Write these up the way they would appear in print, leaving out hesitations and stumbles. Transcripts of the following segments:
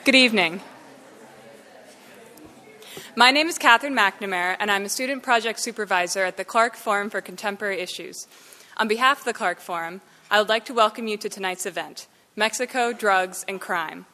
Good evening. My name is Catherine McNamara, and I'm a student project supervisor at the Clark Forum for Contemporary Issues. On behalf of the Clark Forum, I would like to welcome you to tonight's event, Mexico, Drugs, and Crime.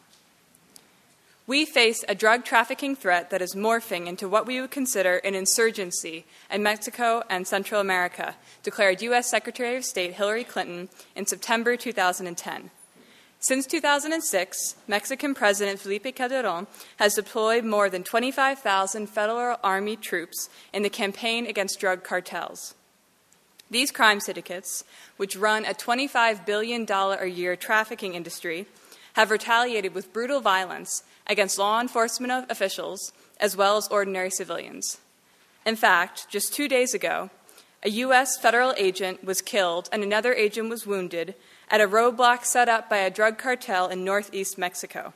We face a drug trafficking threat that is morphing into what we would consider an insurgency in Mexico and Central America, declared U.S. Secretary of State Hillary Clinton in September 2010. Since 2006, Mexican President Felipe Calderón has deployed more than 25,000 Federal Army troops in the campaign against drug cartels. These crime syndicates, which run a $25 billion a year trafficking industry, have retaliated with brutal violence against law enforcement officials as well as ordinary civilians. In fact, just 2 days ago, a U.S. federal agent was killed and another agent was wounded at a roadblock set up by a drug cartel in northeast Mexico.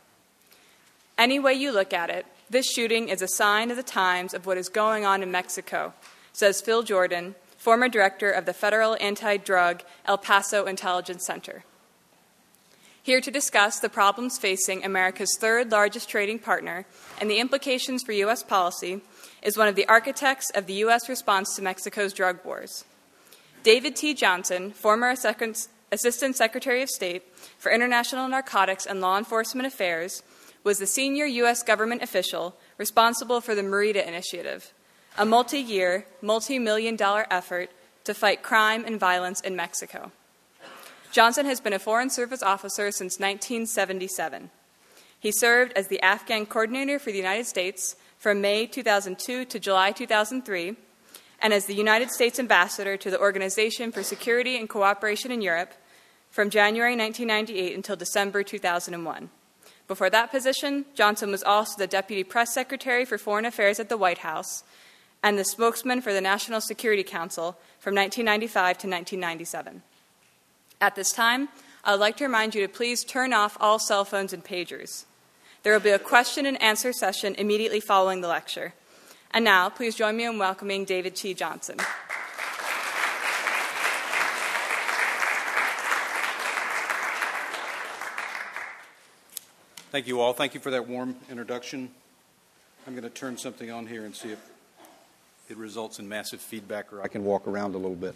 Any way you look at it, this shooting is a sign of the times of what is going on in Mexico, says Phil Jordan, former director of the Federal Anti-Drug El Paso Intelligence Center. Here to discuss the problems facing America's third largest trading partner and the implications for U.S. policy is one of the architects of the U.S. response to Mexico's drug wars. David T. Johnson, former Assistant Secretary of State for International Narcotics and Law Enforcement Affairs, was the senior U.S. government official responsible for the Merida Initiative, a multi-year, multi-million-dollar effort to fight crime and violence in Mexico. Johnson has been a Foreign Service officer since 1977. He served as the Afghan coordinator for the United States from May 2002 to July 2003, and as the United States ambassador to the Organization for Security and Cooperation in Europe from January 1998 until December 2001. Before that position, Johnson was also the Deputy Press Secretary for Foreign Affairs at the White House and the spokesman for the National Security Council from 1995 to 1997. At this time, I would like to remind you to please turn off all cell phones and pagers. There will be a question and answer session immediately following the lecture. And now, please join me in welcoming David T. Johnson. Thank you all. Thank you for that warm introduction. I'm going to turn something on here and see if it results in massive feedback or I can walk around a little bit.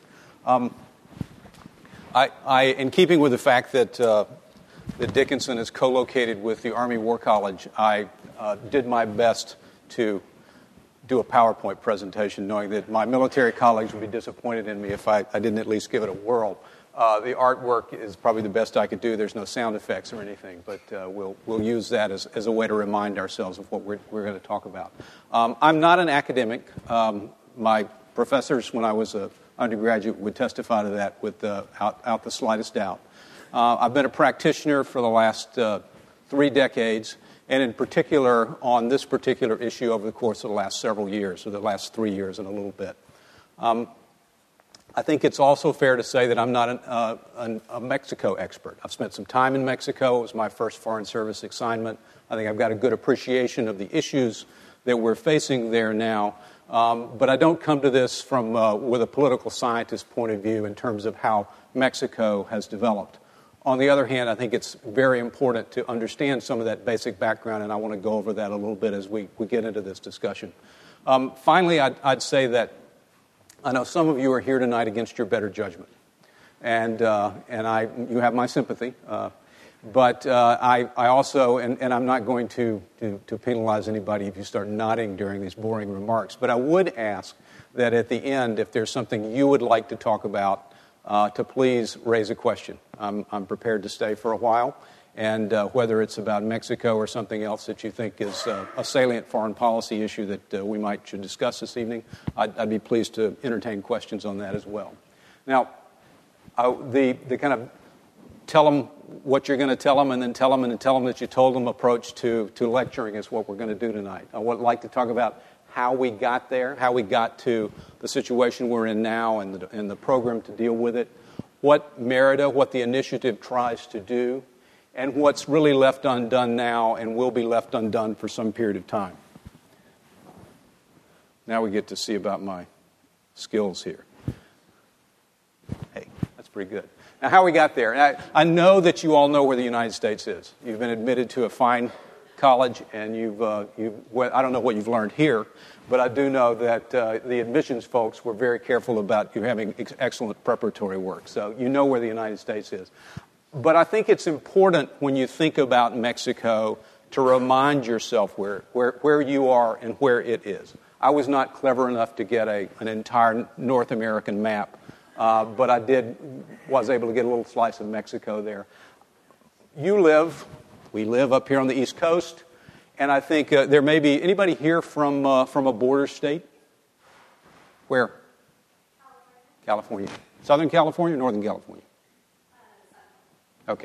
In keeping with the fact that Dickinson is co-located with the Army War College, I did my best to do a PowerPoint presentation, knowing that my military colleagues would be disappointed in me if I didn't at least give it a whirl. The artwork is probably the best I could do. There's no sound effects or anything, but we'll use that as a way to remind ourselves of what we're going to talk about. I'm not an academic. My professors, when I was an undergraduate, would testify to that without the slightest doubt. I've been a practitioner for the last 3 decades, and in particular on this particular issue over the course of the last several years, or the last 3 years and a little bit. I think it's also fair to say that I'm not a Mexico expert. I've spent some time in Mexico. It was my first Foreign Service assignment. I think I've got a good appreciation of the issues that we're facing there now. But I don't come to this from with a political scientist point of view in terms of how Mexico has developed. On the other hand, I think it's very important to understand some of that basic background, and I want to go over that a little bit as we get into this discussion. Finally, I'd say that I know some of you are here tonight against your better judgment, and you have my sympathy. But I also, and I'm not going to penalize anybody if you start nodding during these boring remarks, but I would ask that at the end, if there's something you would like to talk about, to please raise a question. I'm prepared to stay for a while, and whether it's about Mexico or something else that you think is a salient foreign policy issue that we should discuss this evening, I'd be pleased to entertain questions on that as well. Now, the kind of tell them what you're going to tell them and then tell them that you told them approach to lecturing is what we're going to do tonight. I would like to talk about how we got there, how we got to the situation we're in now and the program to deal with it, what Merida, what the initiative tries to do, and what's really left undone now and will be left undone for some period of time. Now we get to see about my skills here. Hey, that's pretty good. Now, how we got there. I know that you all know where the United States is. You've been admitted to a fine college, and well, I don't know what you've learned here, but I do know that the admissions folks were very careful about you having excellent preparatory work. So you know where the United States is. But I think it's important when you think about Mexico to remind yourself where you are and where it is. I was not clever enough to get an entire North American map, but I was able to get a little slice of Mexico there. We live up here on the East Coast, and I think there may be anybody here from a border state? Where? California. Southern California, Northern California? Okay.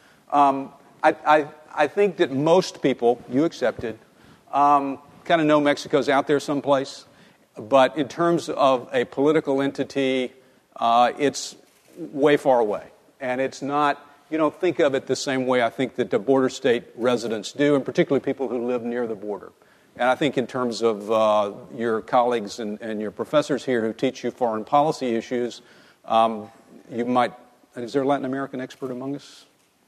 I think that most people, you accepted, kind of know Mexico's out there someplace, but in terms of a political entity, it's way far away, and it's not. You don't think of it the same way I think that the border state residents do, and particularly people who live near the border. And I think in terms of your colleagues and your professors here who teach you foreign policy issues, you might... Is there a Latin American expert among us?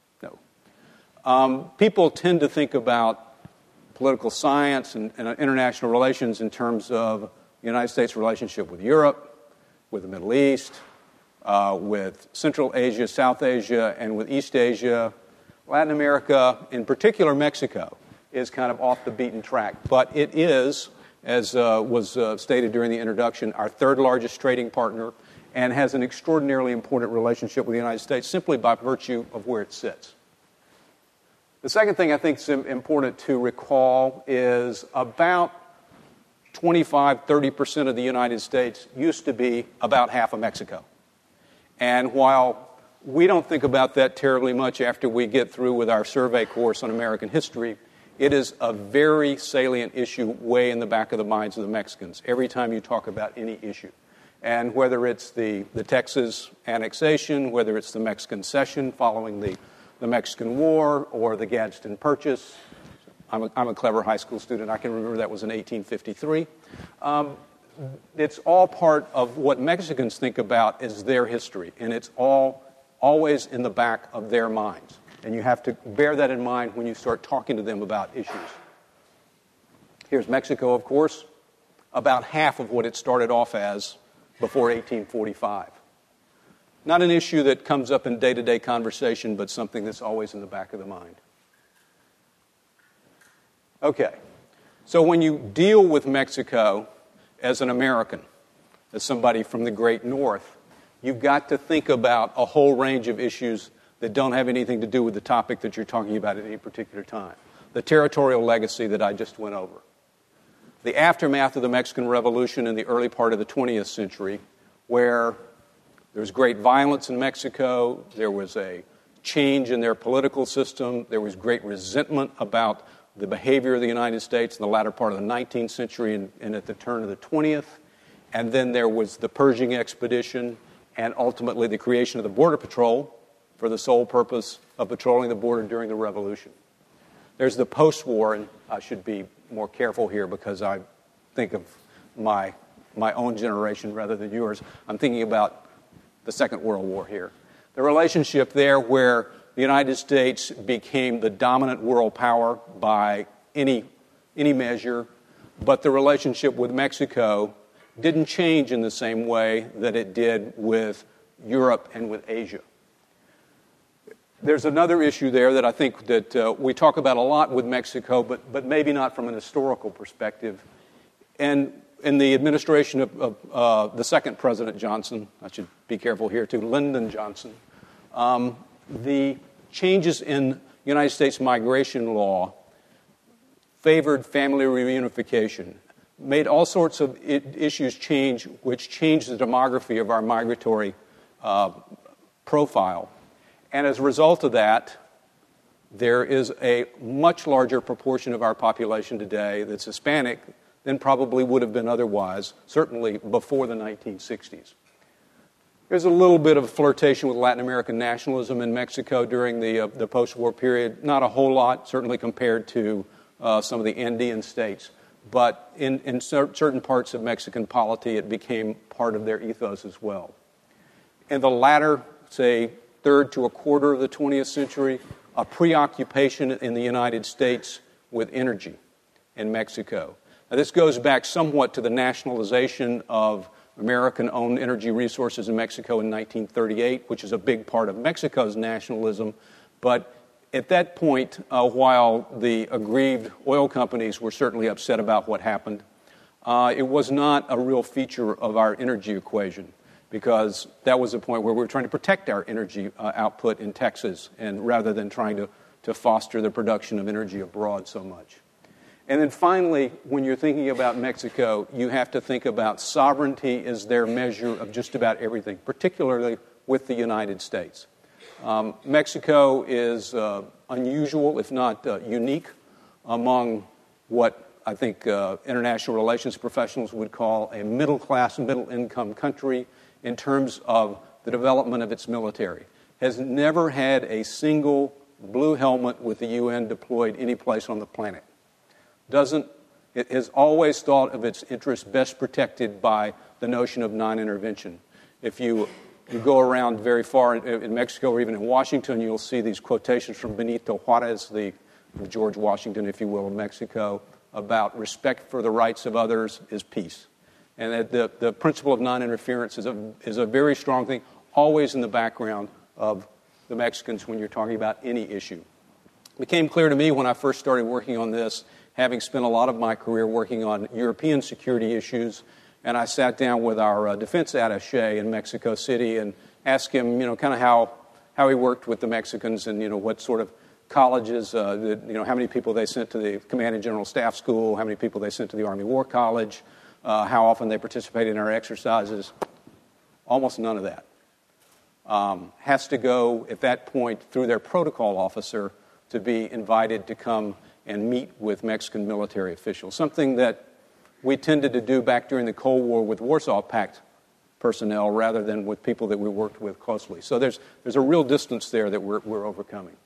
No. People tend to think about political science and international relations in terms of the United States' relationship with Europe, with the Middle East, with Central Asia, South Asia, and with East Asia. Latin America, in particular Mexico, is kind of off the beaten track. But it is, as was stated during the introduction, our third largest trading partner and has an extraordinarily important relationship with the United States simply by virtue of where it sits. The second thing I think is important to recall is about 25-30% of the United States used to be about half of Mexico. And while we don't think about that terribly much after we get through with our survey course on American history, it is a very salient issue way in the back of the minds of the Mexicans every time you talk about any issue. And whether it's the Texas annexation, whether it's the Mexican cession following the Mexican War, or the Gadsden Purchase. I'm a clever high school student. I can remember that was in 1853. It's all part of what Mexicans think about as their history, and it's always in the back of their minds. And you have to bear that in mind when you start talking to them about issues. Here's Mexico, of course, about half of what it started off as before 1845. Not an issue that comes up in day-to-day conversation, but something that's always in the back of the mind. Okay, so when you deal with Mexico as an American, as somebody from the Great North, you've got to think about a whole range of issues that don't have anything to do with the topic that you're talking about at any particular time. The territorial legacy that I just went over. The aftermath of the Mexican Revolution in the early part of the 20th century, where there was great violence in Mexico, there was a change in their political system, there was great resentment about the behavior of the United States in the latter part of the 19th century and at the turn of the 20th. And then there was the Pershing Expedition and ultimately the creation of the Border Patrol for the sole purpose of patrolling the border during the Revolution. There's the post-war, and I should be more careful here because I think of my own generation rather than yours. I'm thinking about the Second World War here. The relationship there where the United States became the dominant world power by any measure, but the relationship with Mexico didn't change in the same way that it did with Europe and with Asia. There's another issue there that I think that we talk about a lot with Mexico, but maybe not from an historical perspective. And in the administration of the second President Johnson, I should be careful here too, Lyndon Johnson, the changes in United States migration law favored family reunification, made all sorts of issues change, which changed the demography of our migratory profile. And as a result of that, there is a much larger proportion of our population today that's Hispanic than probably would have been otherwise, certainly before the 1960s. There's a little bit of flirtation with Latin American nationalism in Mexico during the post-war period. Not a whole lot, certainly compared to some of the Andean states. But in certain parts of Mexican polity, it became part of their ethos as well. In the latter, say, third to a quarter of the 20th century, a preoccupation in the United States with energy in Mexico. Now, this goes back somewhat to the nationalization of American-owned energy resources in Mexico in 1938, which is a big part of Mexico's nationalism. But at that point, while the aggrieved oil companies were certainly upset about what happened, it was not a real feature of our energy equation, because that was the point where we were trying to protect our energy output in Texas, and rather than trying to foster the production of energy abroad so much. And then finally, when you're thinking about Mexico, you have to think about sovereignty as their measure of just about everything, particularly with the United States. Mexico is unusual, if not unique, among what I think international relations professionals would call a middle-class, middle-income country in terms of the development of its military. Has never had a single blue helmet with the UN deployed any place on the planet. It has always thought of its interests best protected by the notion of non-intervention. If you go around very far in Mexico or even in Washington, you'll see these quotations from Benito Juarez, the George Washington, if you will, of Mexico, about respect for the rights of others is peace. And that the principle of non-interference is a very strong thing, always in the background of the Mexicans when you're talking about any issue. It became clear to me when I first started working on this, having spent a lot of my career working on European security issues, and I sat down with our defense attaché in Mexico City and asked him, kind of how he worked with the Mexicans and, what sort of colleges, how many people they sent to the Command and General Staff School, how many people they sent to the Army War College, how often they participated in our exercises. Almost none of that. Has to go, at that point, through their protocol officer to be invited to come and meet with Mexican military officials, something that we tended to do back during the Cold War with Warsaw Pact personnel rather than with people that we worked with closely. So there's a real distance there that we're overcoming.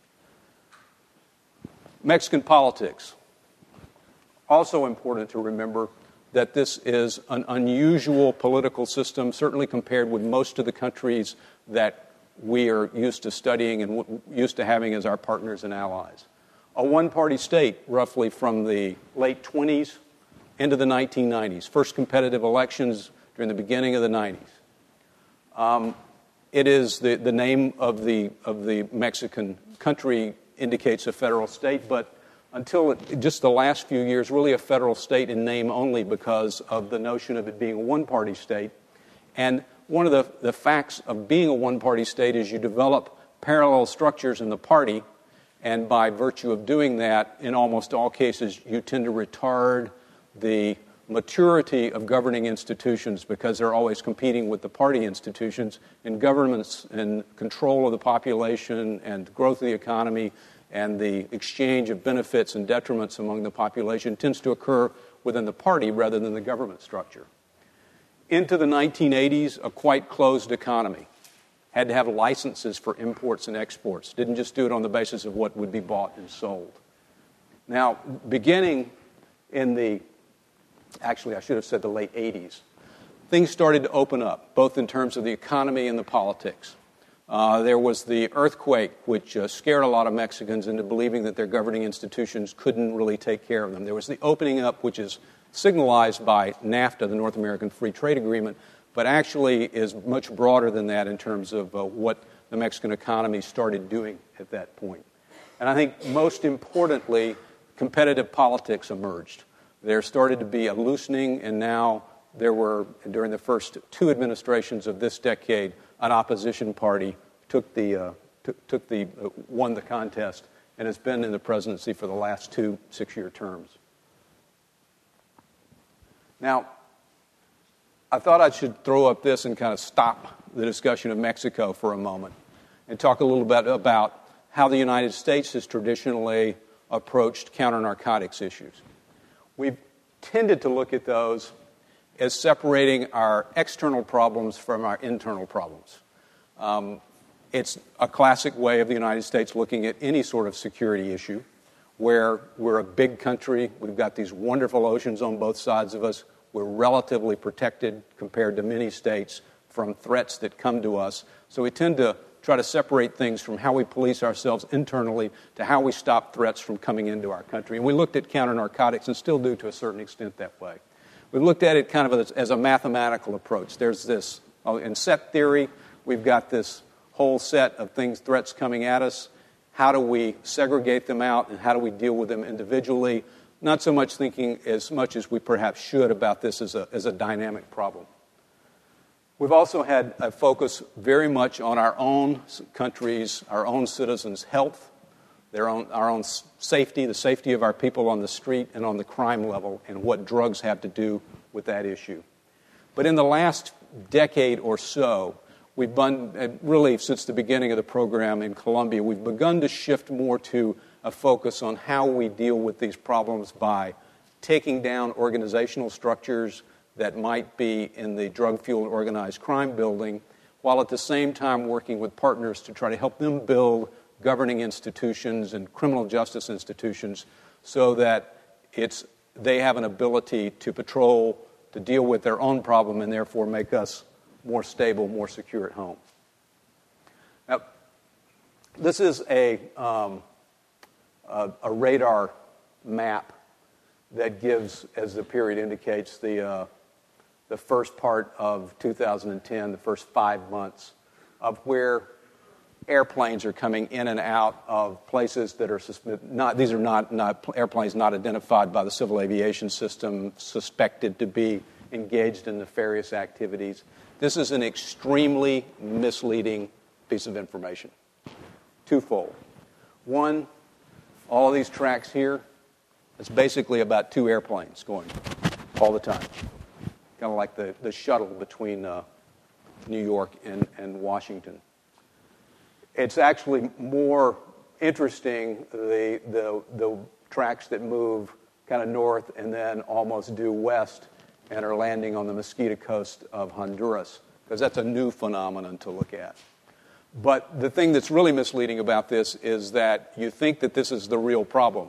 Mexican politics. Also important to remember that this is an unusual political system, certainly compared with most of the countries that we are used to studying and used to having as our partners and allies. A one-party state, roughly from the late 20s into the 1990s. First competitive elections during the beginning of the 90s. It is the name of the Mexican country indicates a federal state, but until just the last few years, really a federal state in name only because of the notion of it being a one-party state. And one of the facts of being a one-party state is you develop parallel structures in the party, and by virtue of doing that, in almost all cases, you tend to retard the maturity of governing institutions because they're always competing with the party institutions, and governments and control of the population and growth of the economy and the exchange of benefits and detriments among the population tends to occur within the party rather than the government structure. Into the 1980s, a quite closed economy. Had to have licenses for imports and exports. Didn't just do it on the basis of what would be bought and sold. Now, beginning in the late 80s, things started to open up, both in terms of the economy and the politics. There was the earthquake, which scared a lot of Mexicans into believing that their governing institutions couldn't really take care of them. There was the opening up, which is signalized by NAFTA, the North American Free Trade Agreement, but actually is much broader than that in terms of what the Mexican economy started doing at that point. And I think most importantly, competitive politics emerged. There started to be a loosening, and now there were, during the first two administrations of this decade, an opposition party won the contest and has been in the presidency for the last 2 6-year terms. Now, I thought I should throw up this and kind of stop the discussion of Mexico for a moment and talk a little bit about how the United States has traditionally approached counter-narcotics issues. We've tended to look at those as separating our external problems from our internal problems. It's a classic way of the United States looking at any sort of security issue, where we're a big country, we've got these wonderful oceans on both sides of us, we're relatively protected compared to many states from threats that come to us. So we tend to try to separate things from how we police ourselves internally to how we stop threats from coming into our country. And we looked at counter-narcotics and still do to a certain extent that way. We looked at it kind of as a mathematical approach. There's this, in set theory, we've got this whole set of threats coming at us. How do we segregate them out, and how do we deal with them individually? Not so much thinking as much as we perhaps should about this as a dynamic problem. We've also had a focus very much on our own country's, our own citizens' health, our own safety, the safety of our people on the street and on the crime level, and what drugs have to do with that issue. But in the last decade or so, we've been, really since the beginning of the program in Columbia, we've begun to shift more to a focus on how we deal with these problems by taking down organizational structures that might be in the drug-fueled organized crime building, while at the same time working with partners to try to help them build governing institutions and criminal justice institutions so that they have an ability to patrol, to deal with their own problem, and therefore make us more stable, more secure at home. Now, this is a radar map that gives, as the period indicates, the first part of 2010, the first 5 months of where airplanes are coming in and out of places that are these are not airplanes not identified by the civil aviation system, suspected to be engaged in nefarious activities. This is an extremely misleading piece of information. Twofold. One, all of these tracks here, it's basically about 2 airplanes going all the time. Kind of like the shuttle between New York and Washington. It's actually more interesting, the tracks that move kind of north and then almost due west and are landing on the Mosquito Coast of Honduras, because that's a new phenomenon to look at. But the thing that's really misleading about this is that you think that this is the real problem.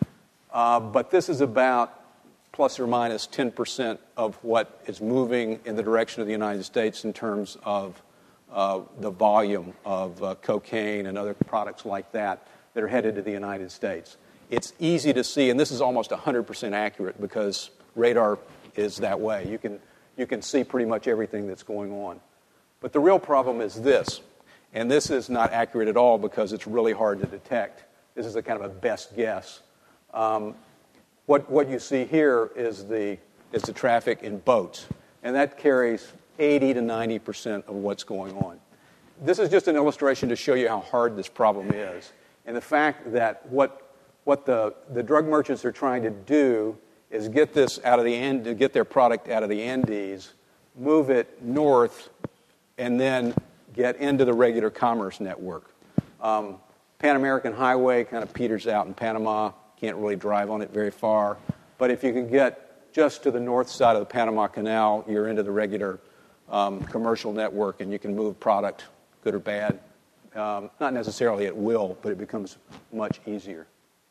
But this is about plus or minus 10% of what is moving in the direction of the United States in terms of the volume of cocaine and other products like that are headed to the United States. It's easy to see, and this is almost 100% accurate because radar is that way. You can see pretty much everything that's going on. But the real problem is this, and this is not accurate at all because it's really hard to detect. This is a kind of a best guess. What you see here is the traffic in boats, and that carries 80 to 90% of what's going on. This is just an illustration to show you how hard this problem is, and the fact that what the drug merchants are trying to do is get this out of get their product out of the Andes, move it north, and then get into the regular commerce network. Pan American Highway kind of peters out in Panama. Can't really drive on it very far. But if you can get just to the north side of the Panama Canal, you're into the regular commercial network, and you can move product, good or bad. Not necessarily at will, but it becomes much easier.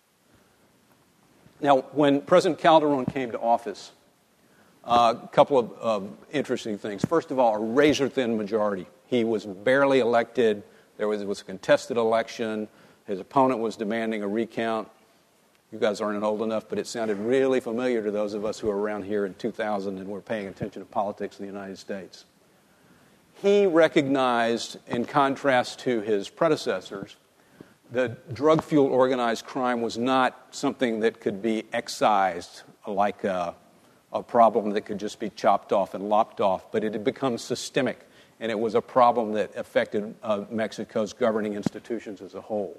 Now, when President Calderon came to office, a couple of interesting things. First of all, a razor-thin majority. He was barely elected. It was a contested election. His opponent was demanding a recount. You guys aren't old enough, but it sounded really familiar to those of us who were around here in 2000 and were paying attention to politics in the United States. He recognized, in contrast to his predecessors, that drug-fueled organized crime was not something that could be excised like a problem that could just be chopped off and lopped off, but it had become systemic, and it was a problem that affected Mexico's governing institutions as a whole.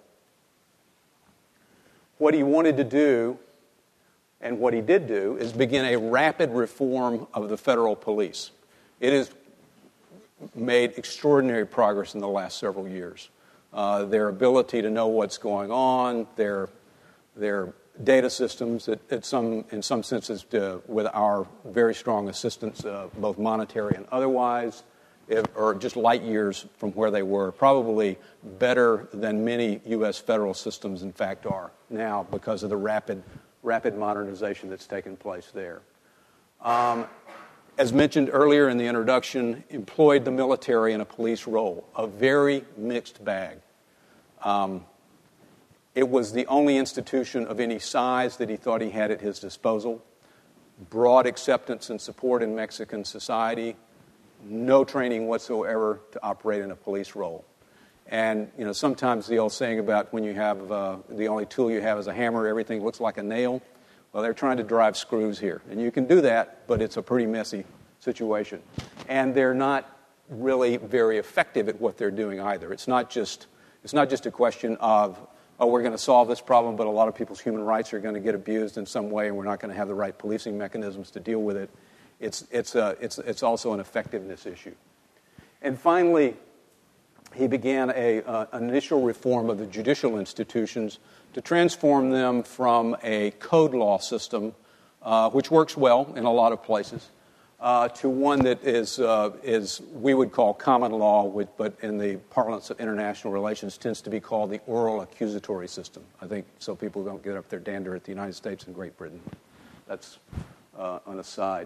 What he wanted to do, and what he did do, is begin a rapid reform of the federal police. It has made extraordinary progress in the last several years. Their ability to know what's going on, their data systems, in some senses, with our very strong assistance, both monetary and otherwise, are just light years from where they were, probably better than many U.S. federal systems, in fact, are now because of the rapid modernization that's taken place there. as mentioned earlier in the introduction, employed the military in a police role, a very mixed bag. It was the only institution of any size that he thought he had at his disposal. Broad acceptance and support in Mexican society, no training whatsoever to operate in a police role. And, sometimes the old saying about when you have the only tool you have is a hammer, everything looks like a nail. Well, they're trying to drive screws here. And you can do that, but it's a pretty messy situation. And they're not really very effective at what they're doing either. It's not just a question of, we're going to solve this problem, but a lot of people's human rights are going to get abused in some way, and we're not going to have the right policing mechanisms to deal with it. It's also an effectiveness issue. And finally, he began an initial reform of the judicial institutions to transform them from a code law system, which works well in a lot of places, to one that is we would call common law, but in the parlance of international relations tends to be called the oral accusatory system. I think so people don't get up their dander at the United States and Great Britain. That's an aside.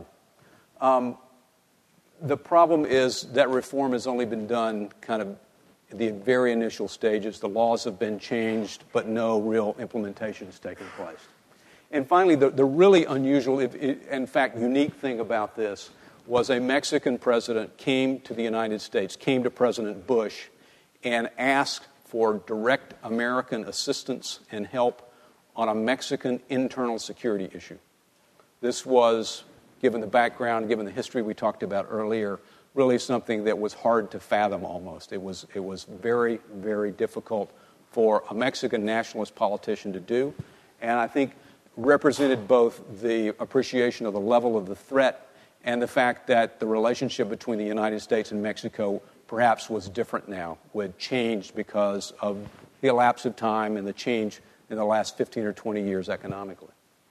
The problem is that reform has only been done kind of at the very initial stages. The laws have been changed, but no real implementation has taken place. And finally, the really unusual, in fact, unique thing about this was a Mexican president came to the United States, came to President Bush, and asked for direct American assistance and help on a Mexican internal security issue. This was, given the background, given the history we talked about earlier, really something that was hard to fathom almost. It was very, very difficult for a Mexican nationalist politician to do, and I think represented both the appreciation of the level of the threat and the fact that the relationship between the United States and Mexico perhaps was different now, had changed because of the elapse of time and the change in the last 15 or 20 years economically.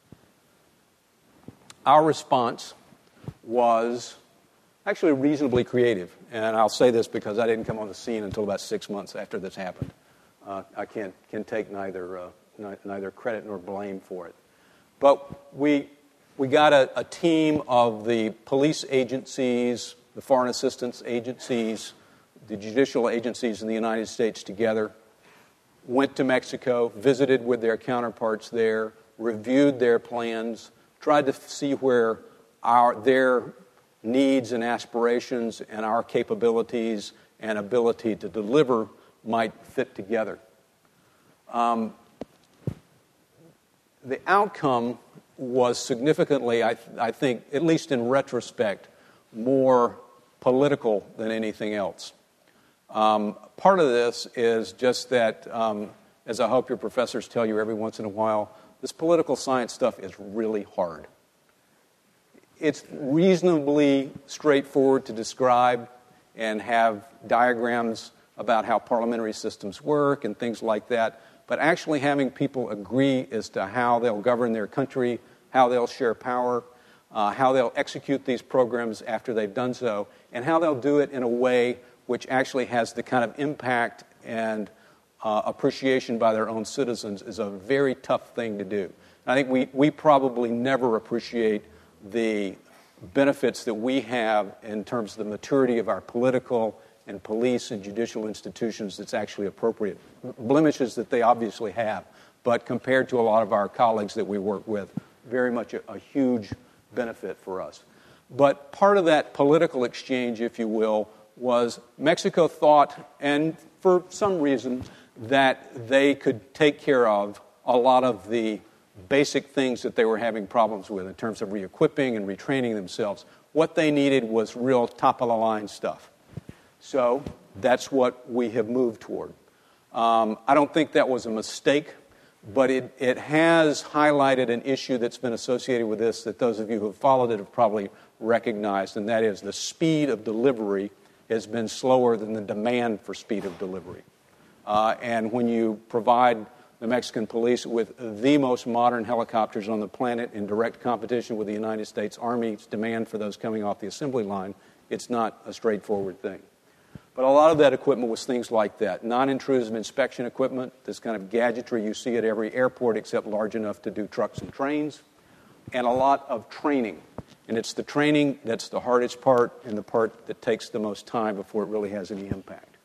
Our response was actually reasonably creative, and I'll say this because I didn't come on the scene until about 6 months after this happened. I can take neither credit nor blame for it. But we got a team of the police agencies, the foreign assistance agencies, the judicial agencies in the United States together, went to Mexico, visited with their counterparts there, reviewed their plans, tried to see where their needs and aspirations and our capabilities and ability to deliver might fit together. The outcome was significantly, I think, at least in retrospect, more political than anything else. Part of this is just that, as I hope your professors tell you every once in a while, this political science stuff is really hard. It's reasonably straightforward to describe and have diagrams about how parliamentary systems work and things like that, but actually having people agree as to how they'll govern their country, how they'll share power, how they'll execute these programs after they've done so, and how they'll do it in a way which actually has the kind of impact and appreciation by their own citizens is a very tough thing to do. And I think we probably never appreciate the benefits that we have in terms of the maturity of our political and police and judicial institutions that's actually appropriate. Blemishes that they obviously have, but compared to a lot of our colleagues that we work with, very much a huge benefit for us. But part of that political exchange, if you will, was Mexico thought, and for some reason, that they could take care of a lot of the basic things that they were having problems with in terms of re-equipping and retraining themselves. What they needed was real top-of-the-line stuff. So that's what we have moved toward. I don't think that was a mistake, but it has highlighted an issue that's been associated with this that those of you who have followed it have probably recognized, and that is the speed of delivery has been slower than the demand for speed of delivery. And when you provide the Mexican police with the most modern helicopters on the planet in direct competition with the United States Army's demand for those coming off the assembly line, it's not a straightforward thing. But a lot of that equipment was things like that. Non-intrusive inspection equipment, this kind of gadgetry you see at every airport except large enough to do trucks and trains, and a lot of training. And it's the training that's the hardest part and the part that takes the most time before it really has any impact.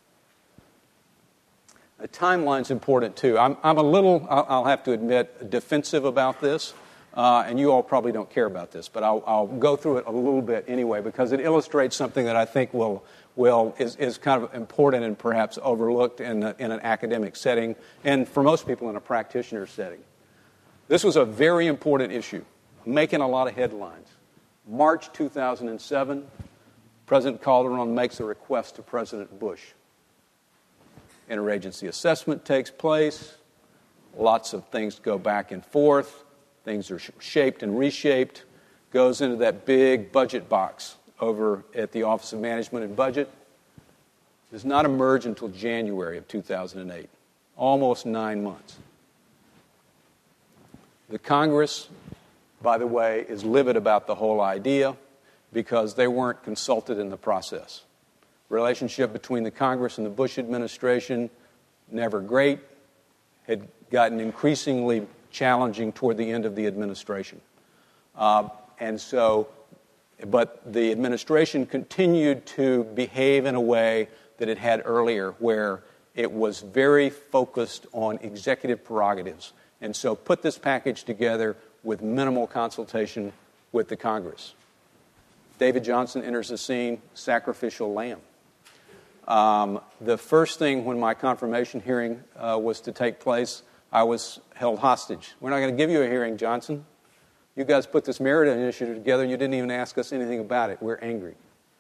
A timeline's important too. I'm a little, I'll have to admit, defensive about this, and you all probably don't care about this, but I'll go through it a little bit anyway because it illustrates something that I think is kind of important and perhaps overlooked in an academic setting and for most people in a practitioner setting. This was a very important issue, making a lot of headlines. March 2007, President Calderon makes a request to President Bush. Interagency assessment takes place. Lots of things go back and forth. Things are shaped and reshaped. Goes into that big budget box over at the Office of Management and Budget. Does not emerge until January of 2008. Almost 9 months. The Congress, by the way, is livid about the whole idea because they weren't consulted in the process. Relationship between the Congress and the Bush administration, never great, had gotten increasingly challenging toward the end of the administration. But the administration continued to behave in a way that it had earlier, where it was very focused on executive prerogatives, and so put this package together with minimal consultation with the Congress. David Johnson enters the scene, sacrificial lamb. The first thing when my confirmation hearing was to take place, I was held hostage. We're not going to give you a hearing, Johnson. You guys put this merit initiative together. You didn't even ask us anything about it. We're angry.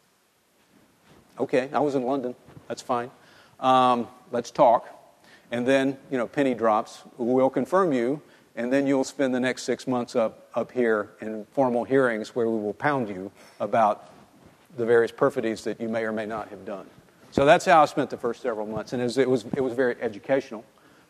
Okay, I was in London. That's fine. Let's talk. And then, penny drops. We'll confirm you, and then you'll spend the next 6 months up here in formal hearings where we will pound you about the various perfidies that you may or may not have done. So that's how I spent the first several months, and it was very educational,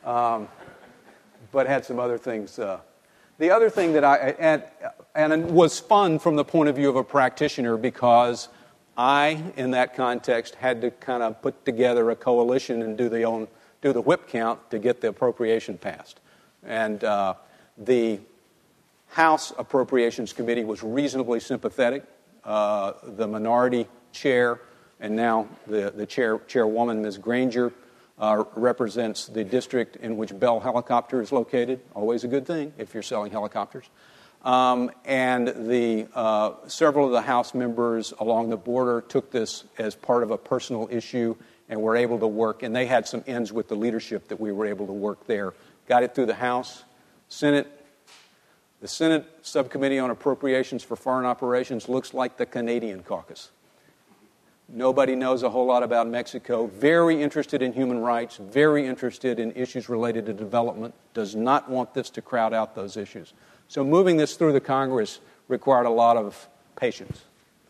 but had some other things. The other thing that and it was fun from the point of view of a practitioner because I, in that context, had to kind of put together a coalition and do the whip count to get the appropriation passed, and the House Appropriations Committee was reasonably sympathetic. The minority chair. And now the chairwoman, Ms. Granger, represents the district in which Bell Helicopter is located. Always a good thing if you're selling helicopters. And several of the House members along the border took this as part of a personal issue and were able to work. And they had some ends with the leadership that we were able to work there. Got it through the House. Senate. The Senate Subcommittee on Appropriations for Foreign Operations looks like the Canadian caucus. Nobody knows a whole lot about Mexico. Very interested in human rights, very interested in issues related to development, does not want this to crowd out those issues. So moving this through the Congress required a lot of patience.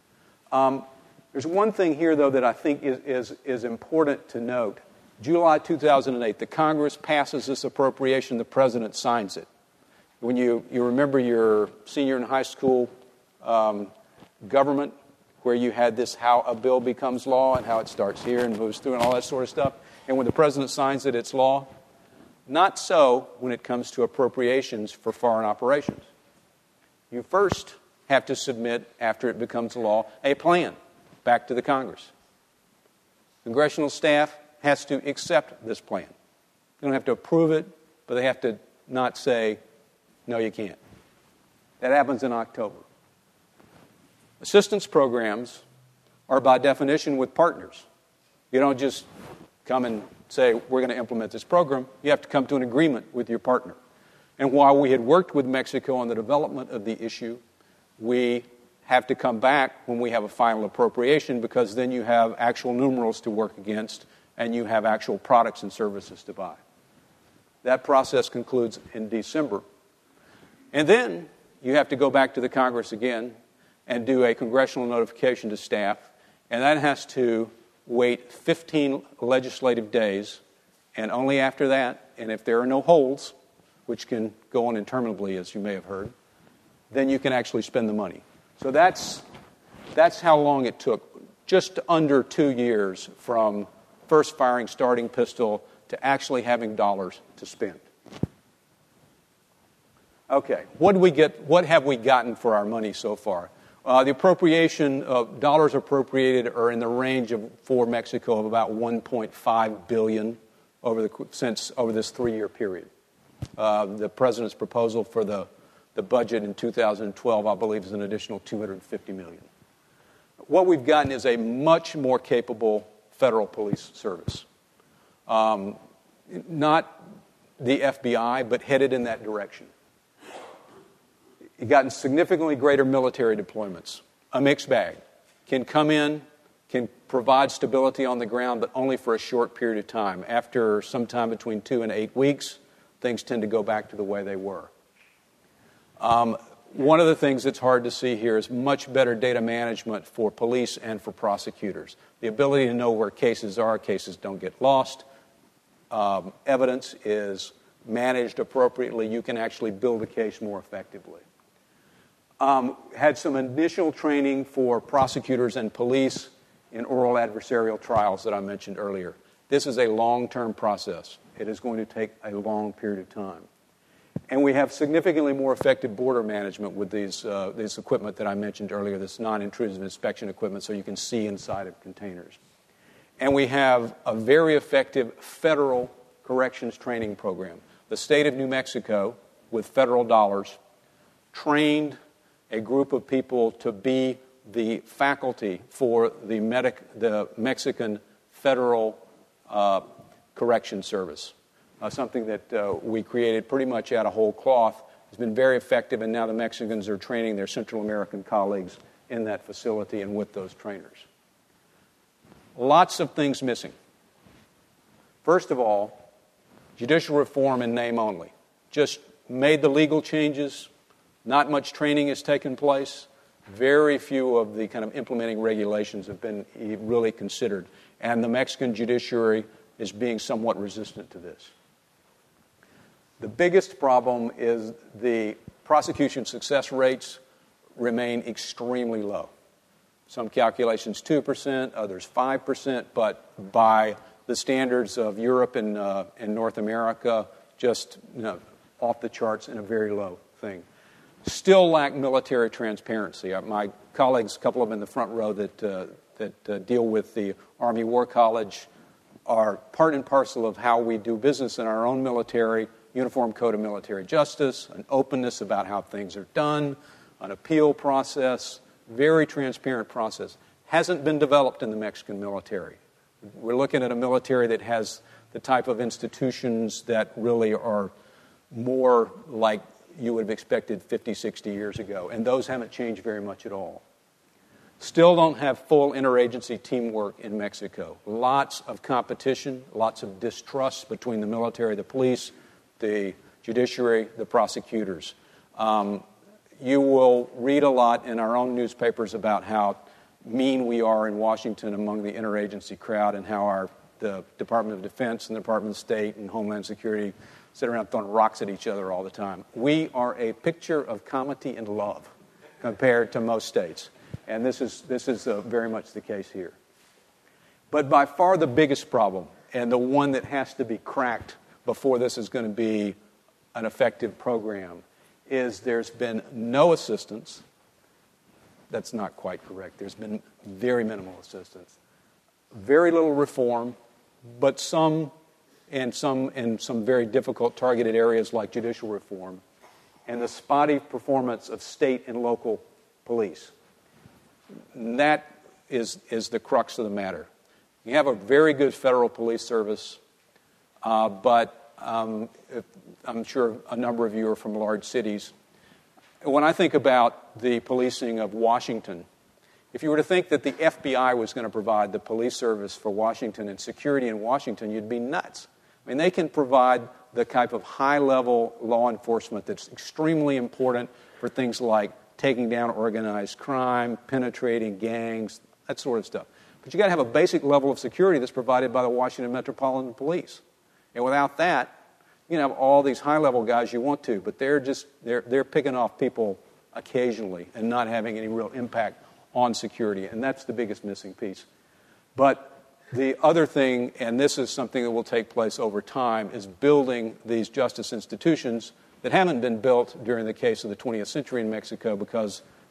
There's one thing here, though, that I think is important to note. July 2008, the Congress passes this appropriation, the President signs it. When you remember your senior in high school government, where you had this how a bill becomes law and how it starts here and moves through and all that sort of stuff. And when the President signs it, it's law. Not so when it comes to appropriations for foreign operations. You first have to submit, after it becomes law, a plan back to the Congress. Congressional staff has to accept this plan. They don't have to approve it, but they have to not say, no, you can't. That happens in October. Assistance programs are by definition with partners. You don't just come and say, we're going to implement this program. You have to come to an agreement with your partner. And while we had worked with Mexico on the development of the issue, we have to come back when we have a final appropriation because then you have actual numerals to work against and you have actual products and services to buy. That process concludes in December. And then you have to go back to the Congress again and do a congressional notification to staff, and that has to wait 15 legislative days, and only after that, and if there are no holds, which can go on interminably, as you may have heard, then you can actually spend the money. So that's how long it took, just under 2 years from first firing starting pistol to actually having dollars to spend. Okay, what have we gotten for our money so far? The appropriation of dollars appropriated are in the range for Mexico of about $1.5 billion over this 3-year period. The president's proposal for the budget in 2012, I believe, is an additional $250 million. What we've gotten is a much more capable federal police service. Not the FBI, but headed in that direction. You've gotten significantly greater military deployments. A mixed bag. Can come in, can provide stability on the ground, but only for a short period of time. After sometime between 2 and 8 weeks, things tend to go back to the way they were. One of the things that's hard to see here is much better data management for police and for prosecutors. The ability to know where cases don't get lost. Evidence is managed appropriately. You can actually build a case more effectively. Had some initial training for prosecutors and police in oral adversarial trials that I mentioned earlier. This is a long-term process. It is going to take a long period of time. And we have significantly more effective border management with this equipment that I mentioned earlier, this non-intrusive inspection equipment, so you can see inside of containers. And we have a very effective federal corrections training program. The state of New Mexico, with federal dollars, trained a group of people to be the faculty for the Mexican Federal Correction Service. Something that we created pretty much out of whole cloth. It's been very effective, and now the Mexicans are training their Central American colleagues in that facility and with those trainers. Lots of things missing. First of all, judicial reform in name only. Just made the legal changes. Not much training has taken place. Very few of the kind of implementing regulations have been really considered. And the Mexican judiciary is being somewhat resistant to this. The biggest problem is the prosecution success rates remain extremely low. Some calculations 2%, others 5%, but by the standards of Europe and North America, just off the charts and a very low thing. Still lack military transparency. My colleagues, a couple of them in the front row that deal with the Army War College, are part and parcel of how we do business in our own military, Uniform Code of Military Justice, an openness about how things are done, an appeal process, very transparent process. Hasn't been developed in the Mexican military. We're looking at a military that has the type of institutions that really are more like you would have expected 50, 60 years ago, and those haven't changed very much at all. Still don't have full interagency teamwork in Mexico. Lots of competition, lots of distrust between the military, the police, the judiciary, the prosecutors. You will read a lot in our own newspapers about how mean we are in Washington among the interagency crowd and how the Department of Defense and the Department of State and Homeland Security sit around throwing rocks at each other all the time. We are a picture of comity and love compared to most states. And this is very much the case here. But by far the biggest problem, and the one that has to be cracked before this is going to be an effective program, is there's been no assistance. That's not quite correct. There's been very minimal assistance. Very little reform, but some in some very difficult targeted areas like judicial reform, and the spotty performance of state and local police. And that is the crux of the matter. You have a very good federal police service, but I'm sure a number of you are from large cities. When I think about the policing of Washington, if you were to think that the FBI was going to provide the police service for Washington and security in Washington, you'd be nuts. I mean, they can provide the type of high-level law enforcement that's extremely important for things like taking down organized crime, penetrating gangs, that sort of stuff. But you've got to have a basic level of security that's provided by the Washington Metropolitan Police. And without that, you can have all these high-level guys you want to, but they're picking off people occasionally and not having any real impact on security. And that's the biggest missing piece. But the other thing, and this is something that will take place over time, is building these justice institutions that haven't been built during the case of the 20th century in Mexico because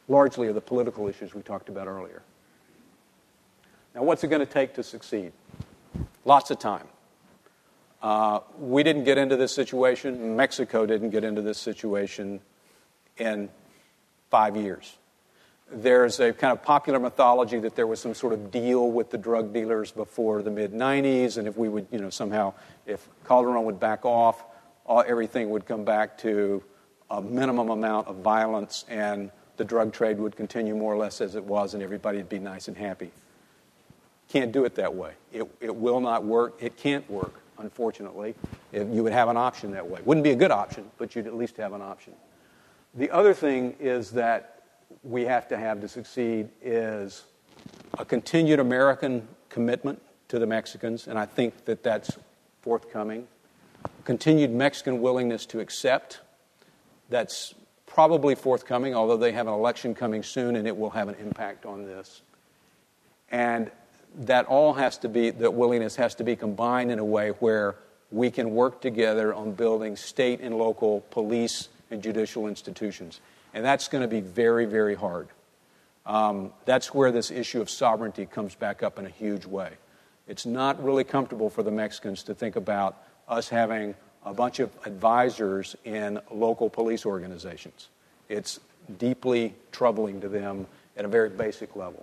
largely are the political issues we talked about earlier. Now, what's it going to take to succeed? Lots of time. We didn't get into this situation. Mexico didn't get into this situation in 5 years. There's a kind of popular mythology that there was some sort of deal with the drug dealers before the mid-'90s, and if we would, somehow, if Calderon would back off, everything would come back to a minimum amount of violence, and the drug trade would continue more or less as it was, and everybody would be nice and happy. Can't do it that way. It will not work. It can't work, unfortunately. You would have an option that way. Wouldn't be a good option, but you'd at least have an option. The other thing is that we have to have to succeed is a continued American commitment to the Mexicans, and I think that that's forthcoming. Continued Mexican willingness to accept, that's probably forthcoming, although they have an election coming soon and it will have an impact on this. And that all has to be, that willingness has to be combined in a way where we can work together on building state and local police and judicial institutions. And that's going to be very, very hard. That's where this issue of sovereignty comes back up in a huge way. It's not really comfortable for the Mexicans to think about us having a bunch of advisors in local police organizations. It's deeply troubling to them at a very basic level.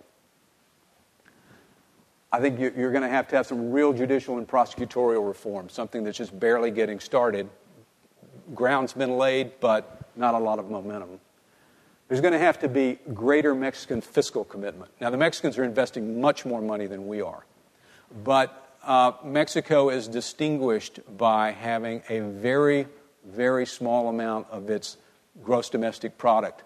I think you're going to have some real judicial and prosecutorial reform, something that's just barely getting started. Ground's been laid, but not a lot of momentum. There's going to have to be greater Mexican fiscal commitment. Now, the Mexicans are investing much more money than we are. But Mexico is distinguished by having a very, very small amount of its gross domestic product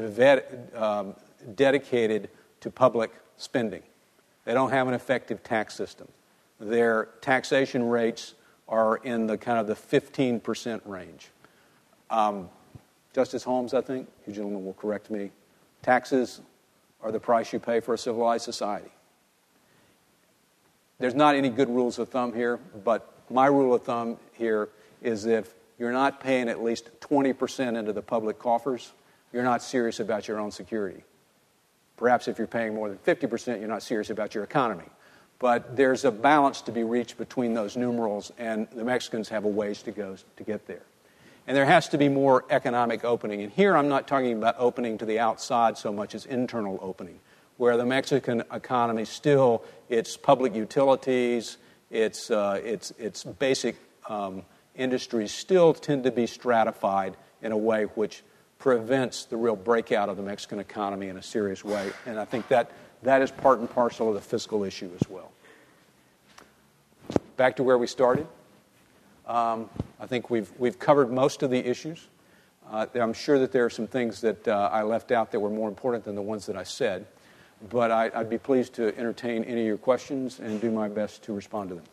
dedicated to public spending. They don't have an effective tax system. Their taxation rates are in the kind of the 15% range. Justice Holmes, I think, you gentlemen will correct me, taxes are the price you pay for a civilized society. There's not any good rules of thumb here, but my rule of thumb here is if you're not paying at least 20% into the public coffers, you're not serious about your own security. Perhaps if you're paying more than 50%, you're not serious about your economy. But there's a balance to be reached between those numerals, and the Mexicans have a ways to go to get there. And there has to be more economic opening. And here I'm not talking about opening to the outside so much as internal opening, where the Mexican economy still, its public utilities, its basic industries still tend to be stratified in a way which prevents the real breakout of the Mexican economy in a serious way. And I think that is part and parcel of the fiscal issue as well. Back to where we started. I think we've covered most of the issues. I'm sure that there are some things that I left out that were more important than the ones that I said. But I'd be pleased to entertain any of your questions and do my best to respond to them.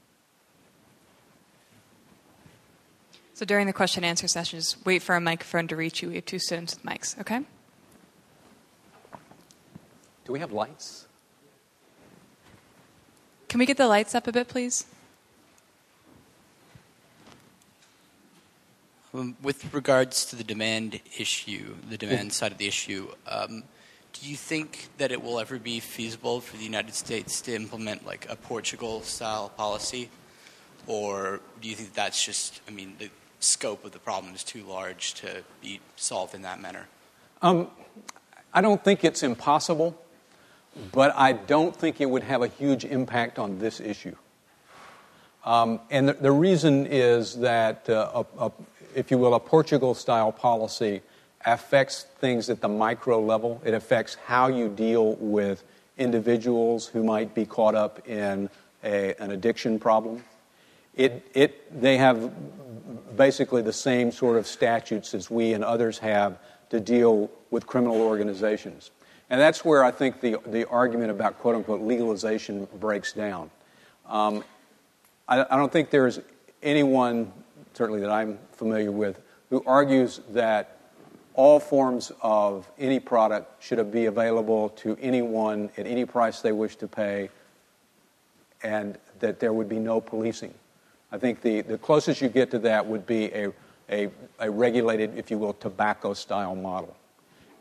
So during the question and answer session, just wait for a microphone to reach you. We have 2 students with mics, okay? Do we have lights? Can we get the lights up a bit, please? With regards to the demand issue, the demand side of the issue, do you think that it will ever be feasible for the United States to implement like a Portugal-style policy? Or do you think that's just, the scope of the problem is too large to be solved in that manner? I don't think it's impossible, but I don't think it would have a huge impact on this issue. And the reason is that, if you will, a Portugal-style policy affects things at the micro level. It affects how you deal with individuals who might be caught up in an addiction problem. They have basically the same sort of statutes as we and others have to deal with criminal organizations. And that's where I think the argument about quote-unquote legalization breaks down. I don't think there's anyone, certainly that I'm familiar with, who argues that all forms of any product should be available to anyone at any price they wish to pay, and that there would be no policing. I think the closest you get to that would be a regulated, if you will, tobacco-style model.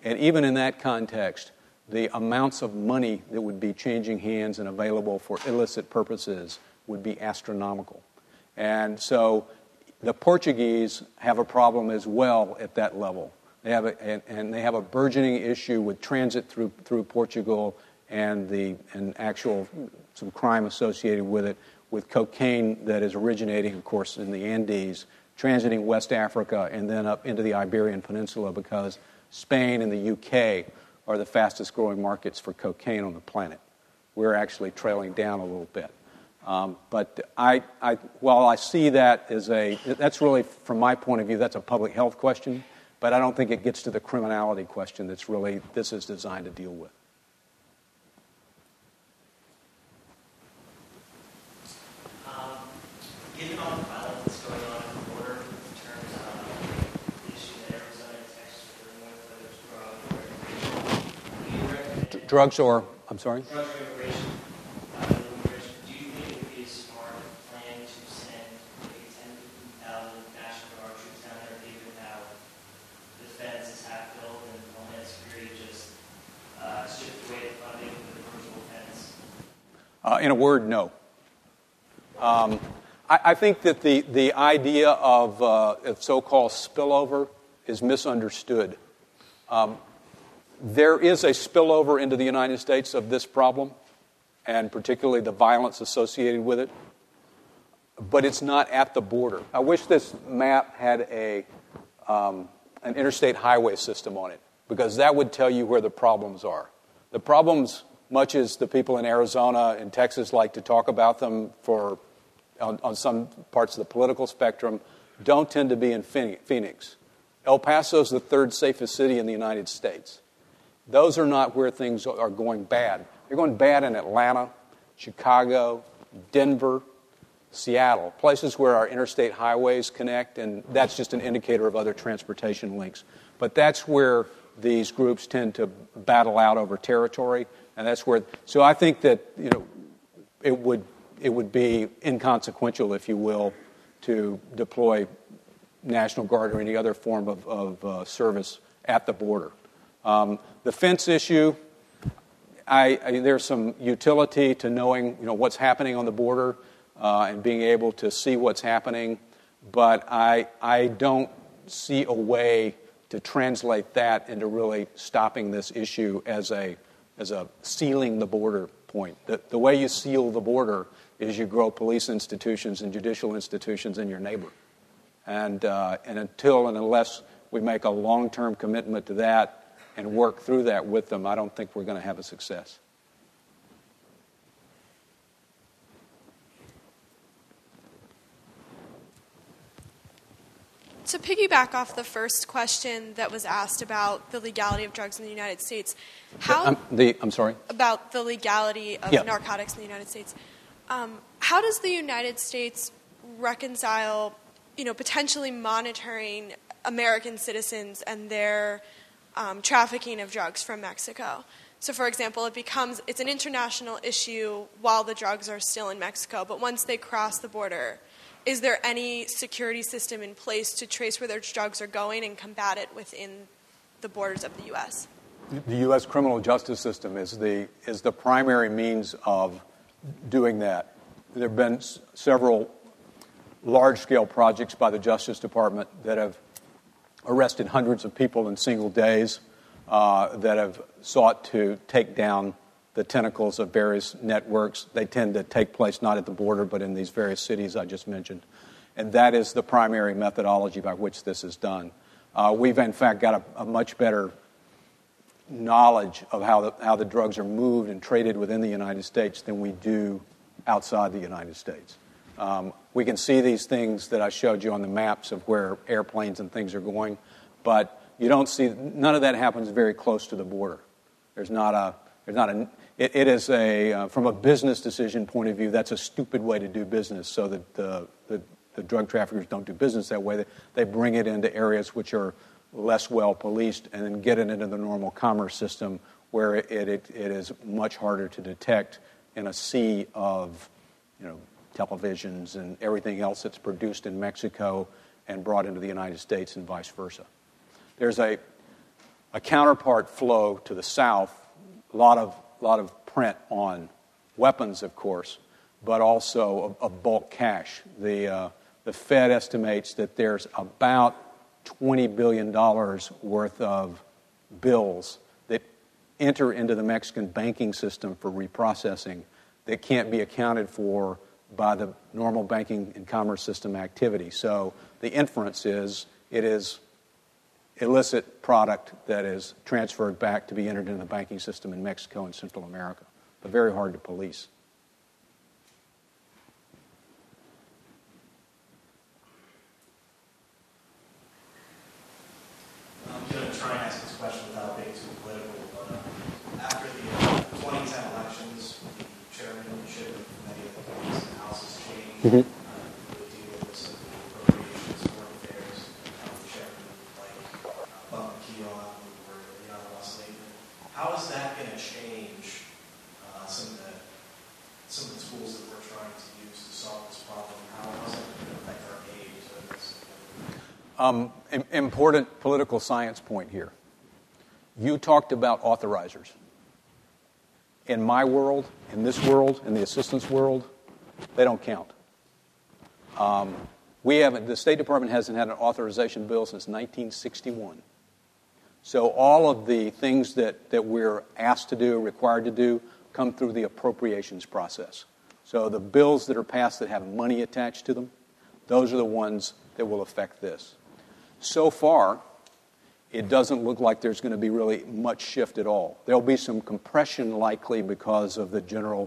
And even in that context, the amounts of money that would be changing hands and available for illicit purposes would be astronomical. And so the Portuguese have a problem as well at that level. They have a burgeoning issue with transit through Portugal and actual some crime associated with it, with cocaine that is originating, of course, in the Andes, transiting West Africa and then up into the Iberian Peninsula, because Spain and the UK are the fastest growing markets for cocaine on the planet. We're actually trailing down a little bit. But while I see that as that's really, from my point of view, that's a public health question, but I don't think it gets to the criminality question that's really this is designed to deal with. Given all the violence that's going on at the border in terms of the issue that Arizona and Texas are dealing with, whether it's Drugs or, I'm sorry? Drugs or immigration. Do you think it would be a smart plan to send maybe 10,000 National Guard troops down there, given how the fence is half built and Homeland Security just shift away the funding for the virtual fence? In a word, no. I think that the idea of so-called spillover is misunderstood. There is a spillover into the United States of this problem, and particularly the violence associated with it, but it's not at the border. I wish this map had an interstate highway system on it, because that would tell you where the problems are. The problems, much as the people in Arizona and Texas like to talk about them on some parts of the political spectrum, don't tend to be in Phoenix. El Paso is the third safest city in the United States. Those are not where things are going bad. They're going bad in Atlanta, Chicago, Denver, Seattle, places where our interstate highways connect, and that's just an indicator of other transportation links. But that's where these groups tend to battle out over territory, and that's where. So I think that it would be inconsequential, if you will, to deploy National Guard or any other form of service at the border. The fence issue, there's some utility to knowing what's happening on the border and being able to see what's happening, but I don't see a way to translate that into really stopping this issue as a sealing the border point. The way you seal the border is you grow police institutions and judicial institutions in your neighbor. And until and unless we make a long-term commitment to that and work through that with them, I don't think we're going to have a success. To piggyback off the first question that was asked about the legality of drugs in the United States, I'm sorry? About the legality of narcotics in the United States. How does the United States reconcile, potentially monitoring American citizens and their trafficking of drugs from Mexico? So, for example, it's an international issue while the drugs are still in Mexico, but once they cross the border, is there any security system in place to trace where their drugs are going and combat it within the borders of the U.S.? The U.S. criminal justice system is the primary means of doing that. There have been several large-scale projects by the Justice Department that have arrested hundreds of people in single days, that have sought to take down the tentacles of various networks. They tend to take place not at the border, but in these various cities I just mentioned. And that is the primary methodology by which this is done. We've, in fact, got a much better knowledge of how the drugs are moved and traded within the United States than we do outside the United States. We can see these things that I showed you on the maps of where airplanes and things are going, but you don't see, none of that happens very close to the border. It is from a business decision point of view, that's a stupid way to do business, so that the drug traffickers don't do business that way. They bring it into areas which are less well policed and then get it into the normal commerce system where it is much harder to detect in a sea of televisions and everything else that's produced in Mexico and brought into the United States and vice versa. a counterpart flow to the south, a lot of print on weapons, of course, but also of bulk cash. The Fed estimates that there's about $20 billion worth of bills that enter into the Mexican banking system for reprocessing that can't be accounted for by the normal banking and commerce system activity. So the inference is it is illicit product that is transferred back to be entered into the banking system in Mexico and Central America, but very hard to police. I'm going to try and ask this question without being too political, but after the 2010 elections, the chairmanship of many of the committees in the House has changed. Mm-hmm. Really deal with some of the appropriations, foreign affairs, the chairman like Bump McKeon or Leon Ross-Lakeman. How is that going to change some of the tools that we're trying to use to solve this problem? How is that going to affect our aid to this? Important political science point here. You talked about authorizers. In my world, in this world, in the assistance world, they don't count. The State Department hasn't had an authorization bill since 1961. So all of the things that we're asked to do, required to do, come through the appropriations process. So the bills that are passed that have money attached to them, those are the ones that will affect this. So far, it doesn't look like there's going to be really much shift at all. There'll be some compression likely because of the general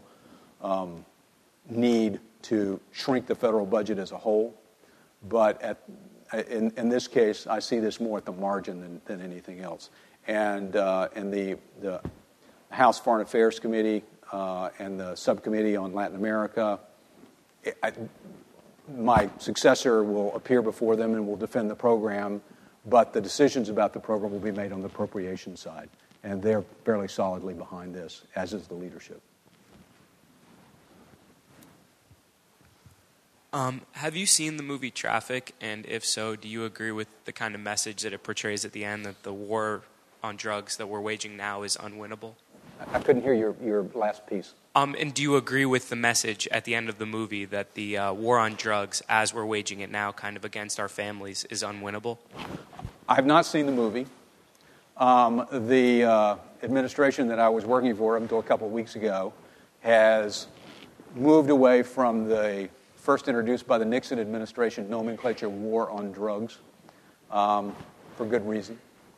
need to shrink the federal budget as a whole. But in this case, I see this more at the margin than anything else. And the House Foreign Affairs Committee and the Subcommittee on Latin America, my successor will appear before them and will defend the program, but the decisions about the program will be made on the appropriation side. And they're fairly solidly behind this, as is the leadership. Have you seen the movie Traffic? And if so, do you agree with the kind of message that it portrays at the end, that the war on drugs that we're waging now is unwinnable? I couldn't hear your last piece. And do you agree with the message at the end of the movie that the war on drugs, as we're waging it now, kind of against our families, is unwinnable? I have not seen the movie. The administration that I was working for up until a couple of weeks ago has moved away from the first introduced by the Nixon administration nomenclature, war on drugs, for good reason.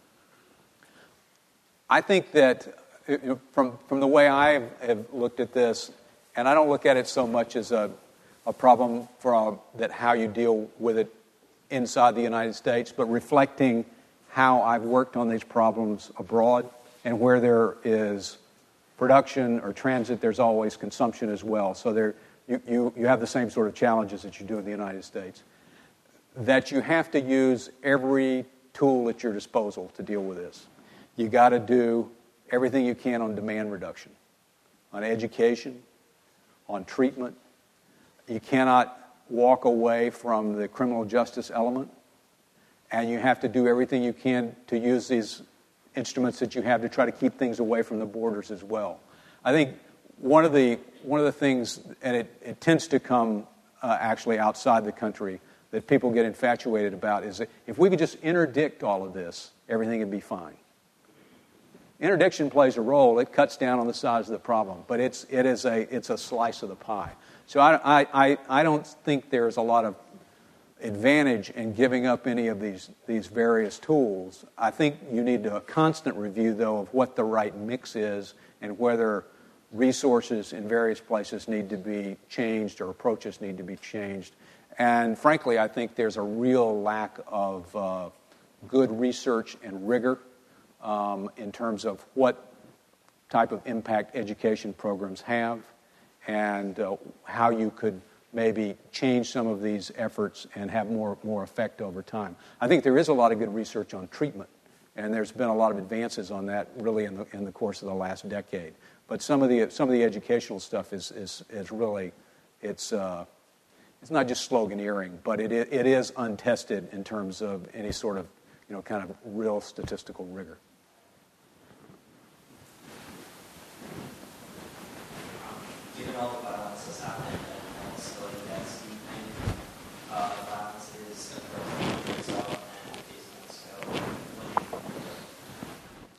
I think that from the way I have looked at this, and I don't look at it so much as a problem for that how you deal with it inside the United States, but reflecting how I've worked on these problems abroad, and where there is production or transit, there's always consumption as well. So you have the same sort of challenges that you do in the United States. That you have to use every tool at your disposal to deal with this. You got to do everything you can on demand reduction, on education, on treatment. You cannot walk away from the criminal justice element, and you have to do everything you can to use these instruments that you have to try to keep things away from the borders as well. I think one of the things, and it tends to come actually outside the country, that people get infatuated about is that if we could just interdict all of this, everything would be fine. Interdiction plays a role. It cuts down on the size of the problem, but it's a slice of the pie. So I don't think there's a lot of advantage in giving up any of these various tools. I think you need a constant review, though, of what the right mix is and whether resources in various places need to be changed or approaches need to be changed. And frankly, I think there's a real lack of good research and rigor in terms of what type of impact education programs have and how you could maybe change some of these efforts and have more effect over time. I think there is a lot of good research on treatment, and there's been a lot of advances on that really in the course of the last decade. But some of the educational stuff is really it's not just sloganeering, but it is untested in terms of any sort of kind of real statistical rigor.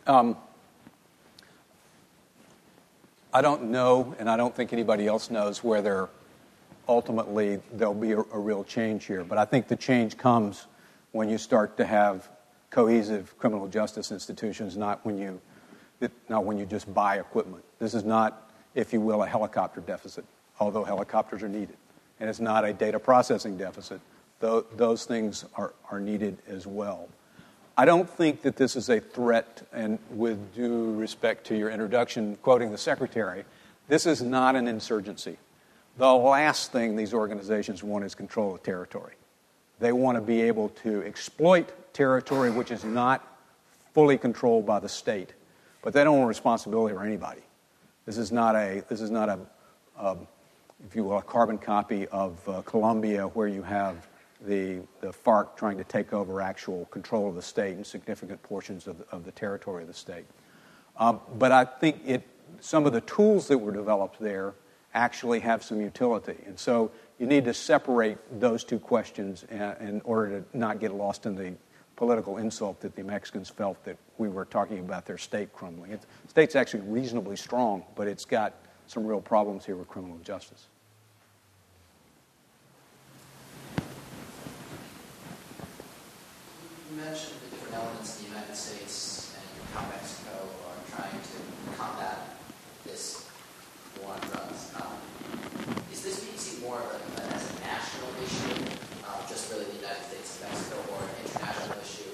I don't know, and I don't think anybody else knows, whether ultimately there'll be a real change here. But I think the change comes when you start to have cohesive criminal justice institutions, not when you just buy equipment. This is not, if you will, a helicopter deficit, although helicopters are needed. And it's not a data processing deficit, though those things are needed as well. I don't think that this is a threat, and with due respect to your introduction, quoting the Secretary, this is not an insurgency. The last thing these organizations want is control of territory. They want to be able to exploit territory which is not fully controlled by the state, but they don't want responsibility for anybody. This is not a if you will, a carbon copy of Colombia, where you have the FARC trying to take over actual control of the state and significant portions of the territory of the state. But I think some of the tools that were developed there actually have some utility. And so you need to separate those two questions in order to not get lost in the political insult that the Mexicans felt that we were talking about their state crumbling. The state's actually reasonably strong, but it's got some real problems here with criminal justice. You mentioned the different elements in the United States and how Mexico are trying to combat this war on drugs. Is this being seen more as a national issue, just really the United States and Mexico, or an international issue?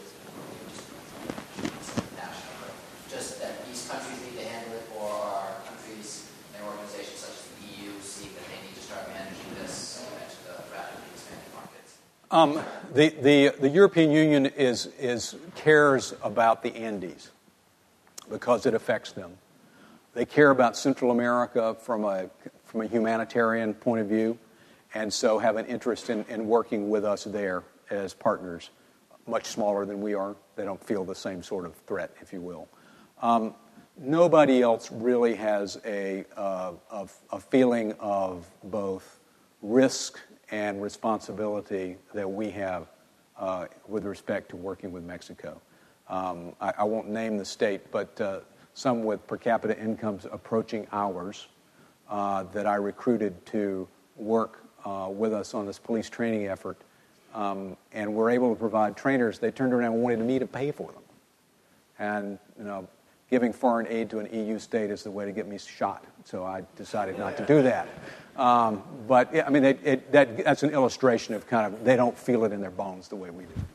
National, but just that these countries need to handle it, or are countries and organizations such as the EU see that they need to start managing this? You mentioned the rapidly expanding markets. The European Union cares about the Andes because it affects them. They care about Central America from a humanitarian point of view, and so have an interest in working with us there as partners, much smaller than we are. They don't feel the same sort of threat, if you will. Nobody else really has a feeling of both risk and responsibility that we have with respect to working with Mexico. I won't name the state, but some with per capita incomes approaching ours that I recruited to work with us on this police training effort, and were able to provide trainers. They turned around and wanted me to pay for them. And, giving foreign aid to an EU state is the way to get me shot. So I decided not to do that. But, I mean, that's an illustration of kind of, they don't feel it in their bones the way we do.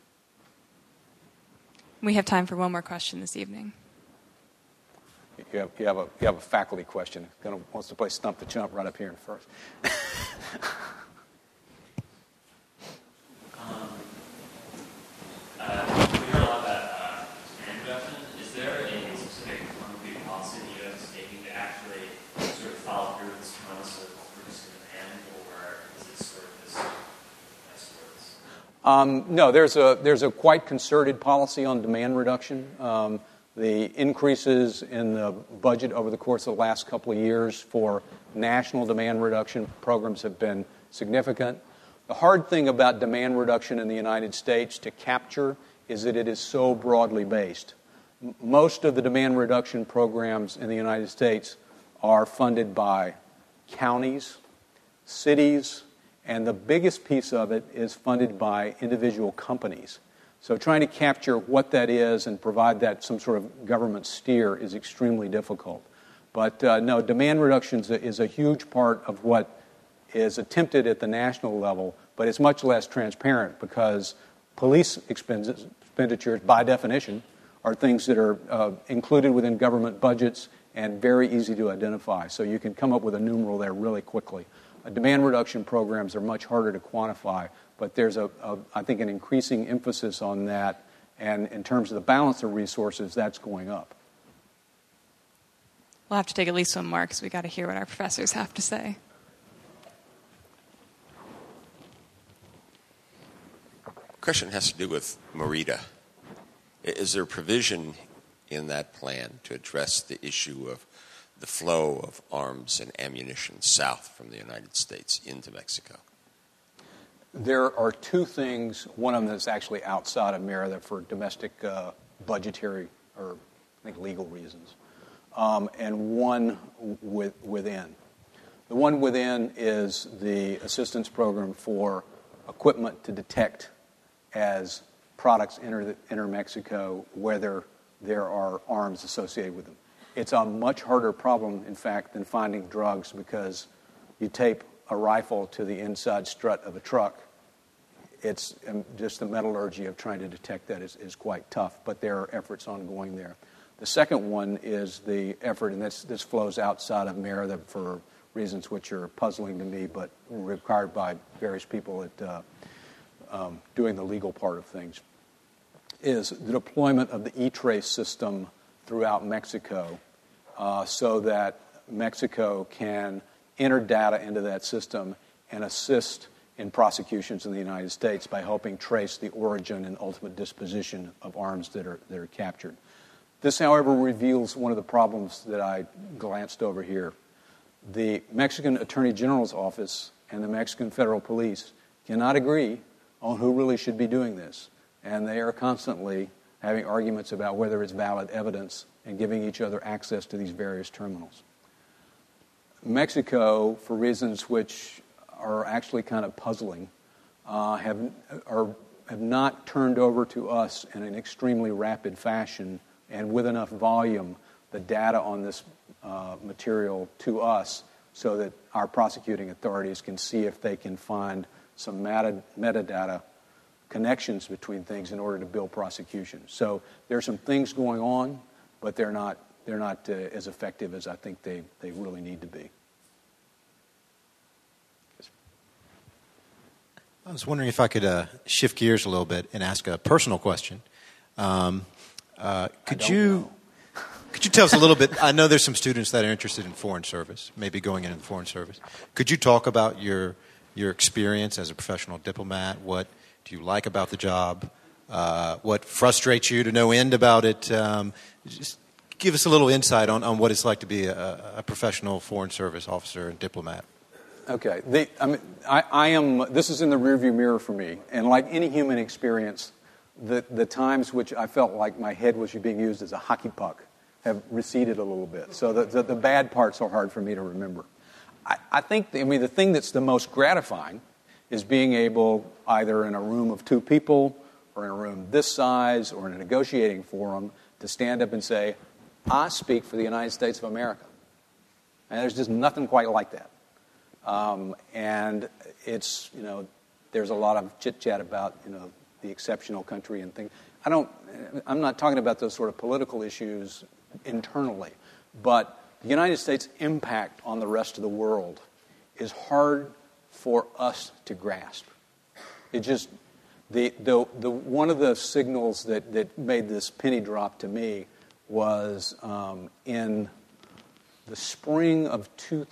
We have time for one more question this evening. You have a faculty question. Wants to play Stump the Chump right up here in first. We heard a lot about demand reduction. Is there a specific concrete policy the U.S. is taking to actually sort of follow through with this promise of reducing demand, or is it sort of this nice words? No, there's a quite concerted policy on demand reduction. The increases in the budget over the course of the last couple of years for national demand reduction programs have been significant. The hard thing about demand reduction in the United States to capture is that it is so broadly based. Most of the demand reduction programs in the United States are funded by counties, cities, and the biggest piece of it is funded by individual companies. So trying to capture what that is and provide that some sort of government steer is extremely difficult. But no, demand reduction is a huge part of what is attempted at the national level, but it's much less transparent because police expenditures, by definition, are things that are included within government budgets and very easy to identify. So you can come up with a numeral there really quickly. Demand reduction programs are much harder to quantify, but there's, I think, an increasing emphasis on that, and in terms of the balance of resources, that's going up. We'll have to take at least one more because we've got to hear what our professors have to say. Question has to do with Merida. Is there provision in that plan to address the issue of the flow of arms and ammunition south from the United States into Mexico? There are two things. One of them is actually outside of Merida for domestic budgetary or I think legal reasons, and one within. The one within is the assistance program for equipment to detect as products enter Mexico whether there are arms associated with them. It's a much harder problem, in fact, than finding drugs because you tape a rifle to the inside strut of a truck. It's just the metallurgy of trying to detect that is quite tough, but there are efforts ongoing there. The second one is the effort, and this flows outside of MERIDA for reasons which are puzzling to me, but required by various people at doing the legal part of things, is the deployment of the E-Trace system throughout Mexico so that Mexico can enter data into that system and assist in prosecutions in the United States by helping trace the origin and ultimate disposition of arms that are captured. This, however, reveals one of the problems that I glanced over here. The Mexican Attorney General's office and the Mexican Federal Police cannot agree on who really should be doing this, and they are constantly having arguments about whether it's valid evidence and giving each other access to these various terminals. Mexico, for reasons which are actually kind of puzzling, have not turned over to us in an extremely rapid fashion and with enough volume the data on this material to us so that our prosecuting authorities can see if they can find some metadata connections between things in order to build prosecutions. So there are some things going on, but they're not as effective as I think they really need to be. I was wondering if I could shift gears a little bit and ask a personal question. Could you tell us a little bit? I know there's some students that are interested in foreign service, maybe going into the foreign service. Could you talk about your experience as a professional diplomat? What do you like about the job? What frustrates you to no end about it? Just give us a little insight on what it's like to be a professional foreign service officer and diplomat. Okay. I am. This is in the rearview mirror for me, and like any human experience, the times which I felt like my head was being used as a hockey puck have receded a little bit. So the bad parts are hard for me to remember. I think the thing that's the most gratifying is being able, either in a room of two people or in a room this size or in a negotiating forum, to stand up and say, I speak for the United States of America. And there's just nothing quite like that. And it's, there's a lot of chit-chat about, the exceptional country and things. I'm not talking about those sort of political issues internally, but the United States' impact on the rest of the world is hard for us to grasp. It just, one of the signals that made this penny drop to me was in the spring of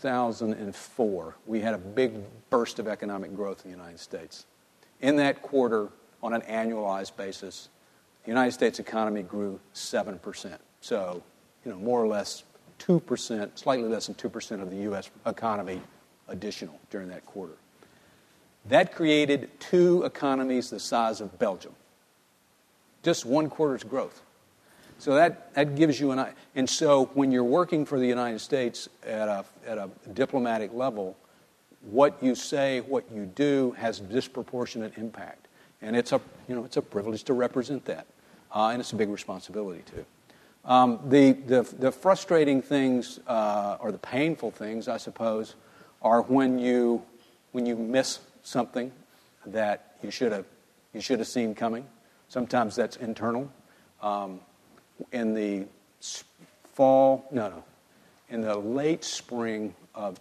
2004, we had a big burst of economic growth in the United States. In that quarter, on an annualized basis, the United States economy grew 7%. So, more or less 2%, slightly less than 2% of the U.S. economy additional during that quarter. That created two economies the size of Belgium. Just one quarter's growth. So that gives you an idea. And so when you're working for the United States at a diplomatic level, what you say, what you do has disproportionate impact. And it's a privilege to represent that. And it's a big responsibility too. The frustrating things, or the painful things, I suppose, are when you miss something that you should have seen coming. Sometimes that's internal. In the late spring of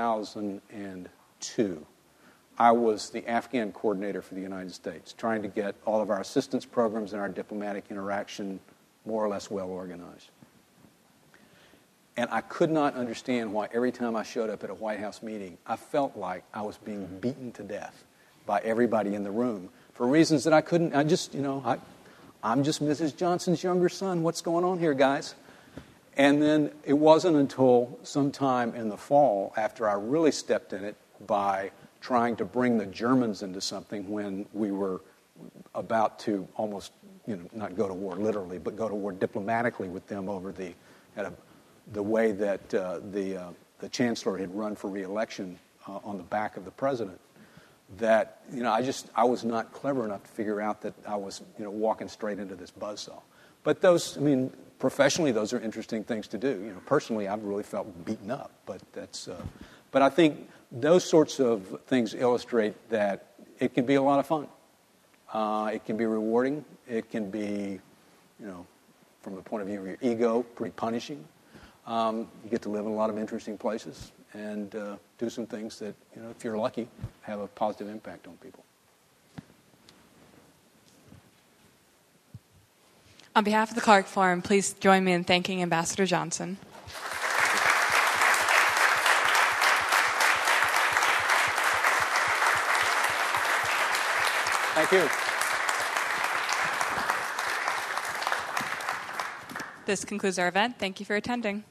2002, I was the Afghan coordinator for the United States, trying to get all of our assistance programs and our diplomatic interaction more or less well organized. And I could not understand why every time I showed up at a White House meeting, I felt like I was being beaten to death by everybody in the room for reasons that I couldn't. I'm just Mrs. Johnson's younger son. What's going on here, guys? And then it wasn't until sometime in the fall, after I really stepped in it by trying to bring the Germans into something when we were about to almost not go to war literally, but go to war diplomatically with them over the way that the chancellor had run for re-election on the back of the president. That I was not clever enough to figure out that I was walking straight into this buzzsaw. But professionally, those are interesting things to do. Personally, I've really felt beaten up, but but I think those sorts of things illustrate that it can be a lot of fun. It can be rewarding. It can be, from the point of view of your ego, pretty punishing. You get to live in a lot of interesting places and do some things that, if you're lucky, have a positive impact on people. On behalf of the Clark Forum, please join me in thanking Ambassador Johnson. Thank you. This concludes our event. Thank you for attending.